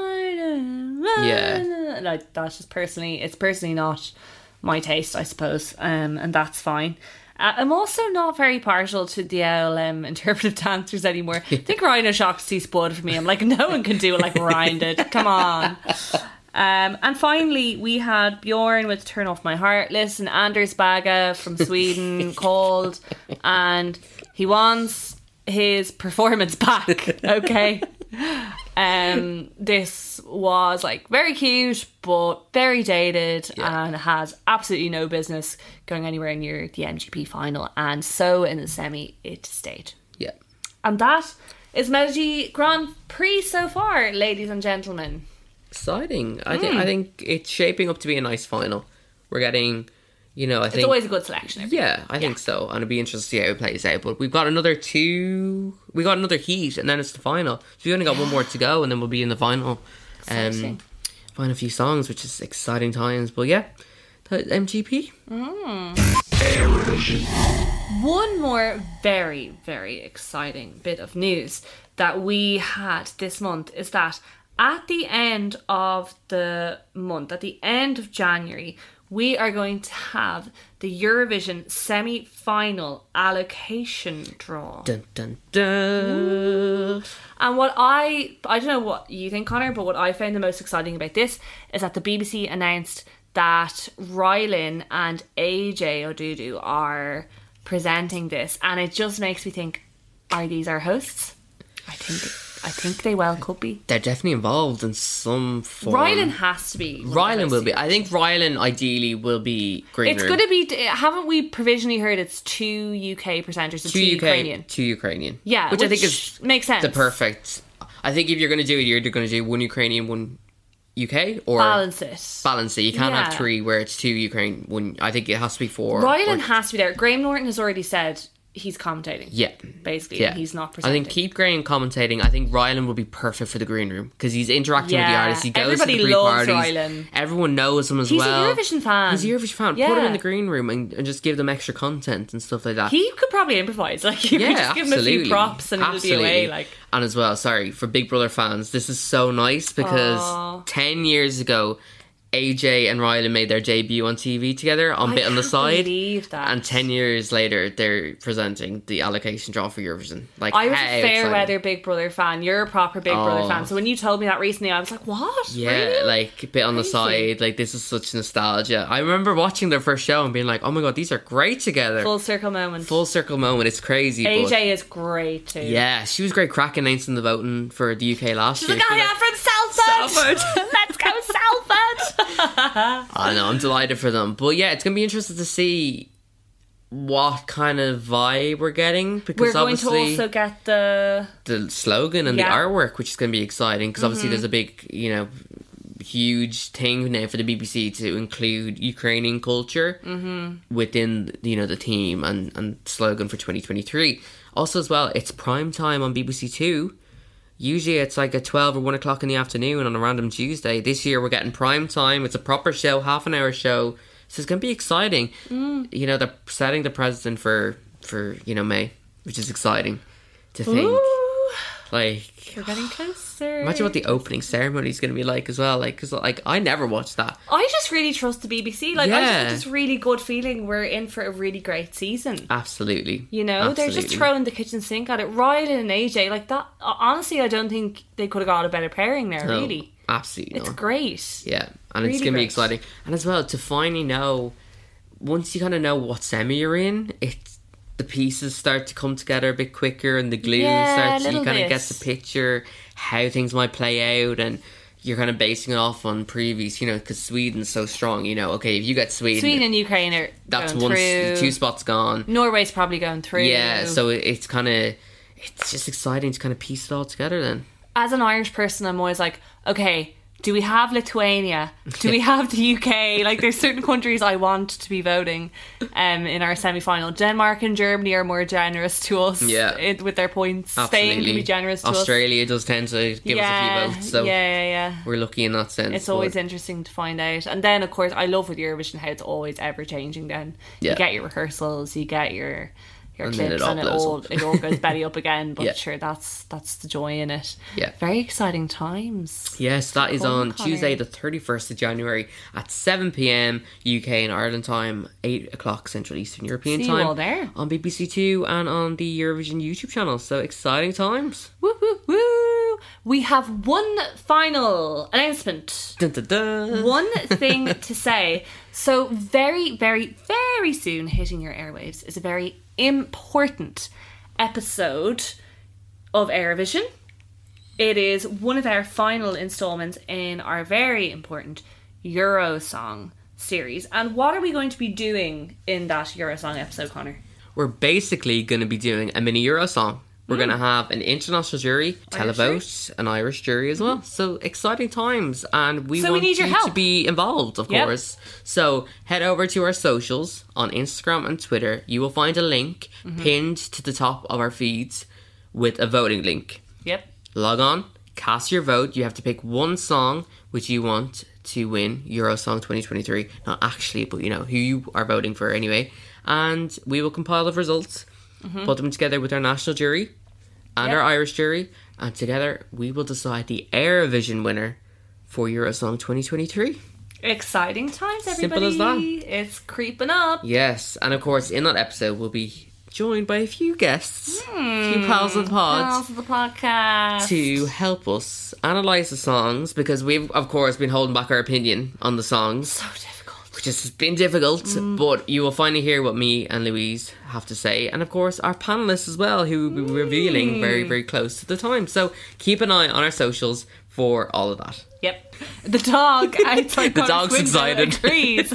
Yeah. like that's just it's personally not my taste, I suppose, and that's fine. I'm also not very partial to the interpretive dancers anymore. I think Ryan O'Shaughnessy spud for me. I'm like, no one can do it like Ryan did. Come on. And finally, we had Bjorn with Turn Off My Heart. Listen, Anders Bagge from Sweden called, and he wants his performance back. Okay. This was like very cute but very dated and has absolutely no business going anywhere near the MGP final, and so in the semi it stayed. Yeah. And that is Melody Grand Prix so far, ladies and gentlemen. Exciting. I think it's shaping up to be a nice final. We're getting, I think It's always a good selection. every year. I think so, and it'll be interesting to see how it plays out. But we've got another heat, and then it's the final. So we only got one more to go, and then we'll be in the final. Exciting. Find a few songs, which is exciting times. But yeah, the MGP. One more very, very exciting bit of news that we had this month is that at the end of the month, at the end of January, we are going to have the Eurovision semi-final allocation draw. Dun, dun, dun. And what I don't know what you think, Connor, but what I found the most exciting about this is that the BBC announced that Rylan and AJ Odudu are presenting this, and it just makes me think, are these our hosts? I think they well could be. They're definitely involved in some form. Rylan has to be. Rylan will be. I think Rylan ideally will be green It's room. going to be. Haven't we provisionally heard it's 2 UK presenters and 2 Ukrainian? 2 Ukrainian. Yeah, which I think is makes sense. the perfect. I think if you're going to do it, you're going to do 1 Ukrainian, 1 UK, or balance it. Balance it. You can't have Yeah. 3 where it's 2 Ukraine. 1. I think it has to be 4. Rylan has to be there. Graham Norton has already said he's commentating. Yeah. Basically, Yeah. he's not I presenting. think keep Graham commentating. I think Rylan will be perfect for the green room because he's interacting with the Yeah. artists. He goes Everybody to the loves pre-parties. Rylan. Everyone knows him as He's a well. Eurovision fan. He's a Eurovision fan. Put Yeah. him in the green room and just give them extra content and stuff like that. He could probably improvise. Like, you could just give him a few props and it'll be away. Like, And as well, sorry, for Big Brother fans, this is so nice because Aw. 10 years ago, AJ and Rylan made their debut on TV together on Bit on the can't Side. believe that. And 10 years later, they're presenting the allocation draw for Eurovision. Like, I was how a fair exciting. weather Big Brother fan. You're a proper Big Brother Oh. fan. So when you told me that recently, I was like, what? Yeah, Really? like Bit on the Crazy. Side. Like, this is such nostalgia. I remember watching their first show and being like, oh my god, these are great together. Full circle moment. Full circle moment. It's crazy. but AJ is great too. yeah, she was great crack announcing the voting for the UK last She's year. like, oh She was yeah, like, from Salford. Let's go Salford. I know, I'm delighted for them. But yeah, it's going to be interesting to see what kind of vibe we're getting because We're going to obviously also get the the slogan and Yeah. the artwork, which is going to be exciting because obviously there's a big, huge thing now for the BBC to include Ukrainian culture within, the theme and slogan for 2023. Also as well, it's prime time on BBC Two. Usually it's like at 12 or 1 o'clock in the afternoon on a random Tuesday. This year we're getting prime time. It's a proper show, half an hour show. So it's going to be exciting. They're setting the precedent for May, which is exciting to think. Ooh, Like, we're getting closer. imagine what the opening ceremony is going to be like as well. Like, because I never watched that. I just really trust the BBC. Like, I just Yeah. get this really good feeling we're in for a really great season. Absolutely. They're just Absolutely. throwing the kitchen sink at it. Rylan and AJ, like that. Honestly, I don't think they could have got a better pairing there. No, Really, absolutely. it's not. great. Yeah, and it's Really going to be great. exciting. And as well, to finally know, once you kind of know what semi you're in, the pieces start to come together a bit quicker and the glue Yeah, starts, a you little kind of bit. get the picture, how things might play out, and you're kind of basing it off on previous, because Sweden's so strong, okay, if you get Sweden and Ukraine are that's going through. 2 spots gone. Norway's probably going through. Yeah, so it's just exciting to kind of piece it all together then. As an Irish person, I'm always like, okay, do we have Lithuania? Do we have the UK? Like, there's certain countries I want to be voting in our semi-final. Denmark and Germany are more generous to us with their points. Spain Absolutely. can be generous to us. Australia does tend to give us a few votes, so yeah. we're lucky in that sense. It's always but- interesting to find out. And then, of course, I love with Eurovision how it's always ever changing then. Yeah. You get your rehearsals, you get your hear And then clips it all and blows up. it all goes belly up again. But Yeah. sure, that's the joy in it. Yeah. Very exciting times. Yes, that is Come, on Connor. Tuesday the 31st of January at 7 p.m. UK and Ireland time, 8 o'clock Central Eastern European See you time. all there. On BBC Two and on the Eurovision YouTube channel. So exciting times. Woo woo woo! We have one final announcement. Dun, dun, dun. One thing to say. So very, very, very soon hitting your airwaves is a very important episode of Eurovision. It is one of our final installments in our very important Eurosong series. And what are we going to be doing in that Eurosong episode, Connor? We're basically going to be doing a mini Euro song. We're going to have an international jury, televote, an Irish jury as well. So exciting times, and we So we want need your you help. to be involved, of Yep. course. So head over to our socials on Instagram and Twitter. You will find a link pinned to the top of our feeds with a voting link. Yep. Log on, cast your vote. You have to pick one song which you want to win Eurosong 2023. Not actually, but you know who you are voting for anyway. And we will compile the results, put them together with our national jury and Yep. our Irish jury, and together we will decide the Eurovision winner for Eurosong 2023. Exciting times, Simple everybody. as that. It's creeping up. Yes, and of course in that episode we'll be joined by a few guests, a few pals of the pod, Pals of the podcast. to help us analyse the songs, because we've of course been holding back our opinion on the songs, So difficult. which has been difficult, but you will finally hear what me and Louise have to say, and of course our panellists as well, who will be revealing very, very close to the time. So keep an eye on our socials for all of that. Yep. The dog outside The Connor's dog's window excited. agrees.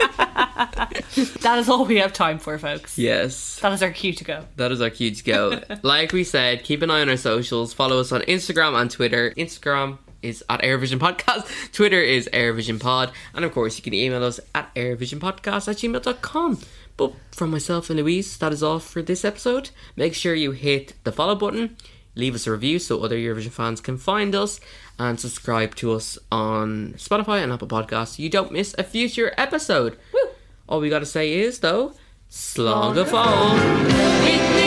That is all we have time for, folks. Yes. That is our cue to go. That is our cue to go. Like we said, keep an eye on our socials. Follow us on Instagram and Twitter. Instagram is at Eurovision Podcast. Twitter is Eurovision Pod. And of course, you can email us at eurovisionpodcast@gmail.com. But from myself and Louise, that is all for this episode. Make sure you hit the follow button, leave us a review so other Eurovision fans can find us, and subscribe to us on Spotify and Apple Podcasts so you don't miss a future episode. Woo. All we gotta say is, though, slán go fóill. With